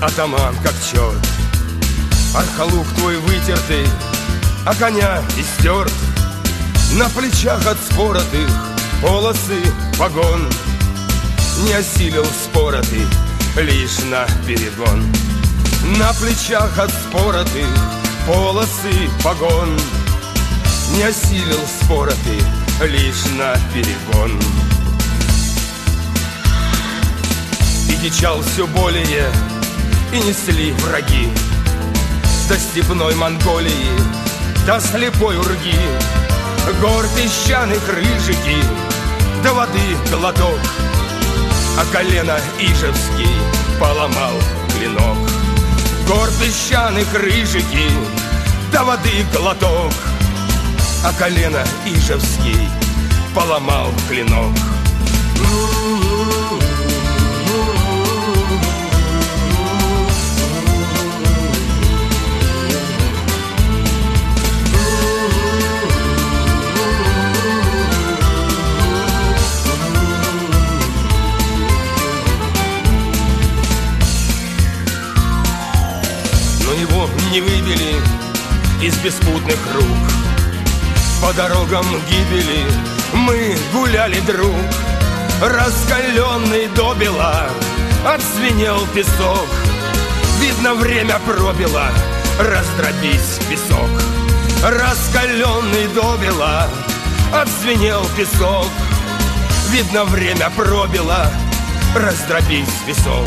атаман как черт. Архалук твой вытертый, а коня истерт. На плечах от споротых полосы погон. Не осилил споротый лишь на перегон. На плечах от споротых полосы погон. Не осилил споротый лишь на перегон. И дичал все более, и несли враги до степной Монголии, до слепой Урги. Гор песчаных рыжики, до воды глоток, а колено Ижевский поломал клинок. Гор песчаных рыжики, до воды глоток, а колено Ижевский поломал клинок. Но его не выбили из беспутных рук. По дорогам гибели мы гуляли, друг. Раскаленный добела отзвенел песок. Видно, время пробило, раздробись песок. Раскаленный добела отзвенел песок. Видно, время пробило, раздробись песок.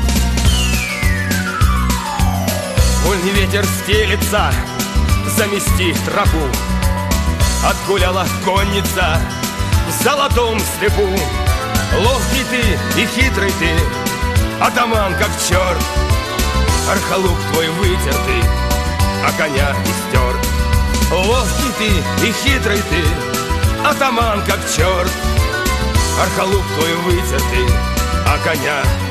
Вольный ветер стелется, замести тропу. Отгуляла конница в золотом степу. Ловкий ты и хитрый ты, атаман как черт. Архалук твой вытертый, а коня истерт. Ловкий ты и хитрый ты, атаман как черт. Архалук твой вытертый, а коня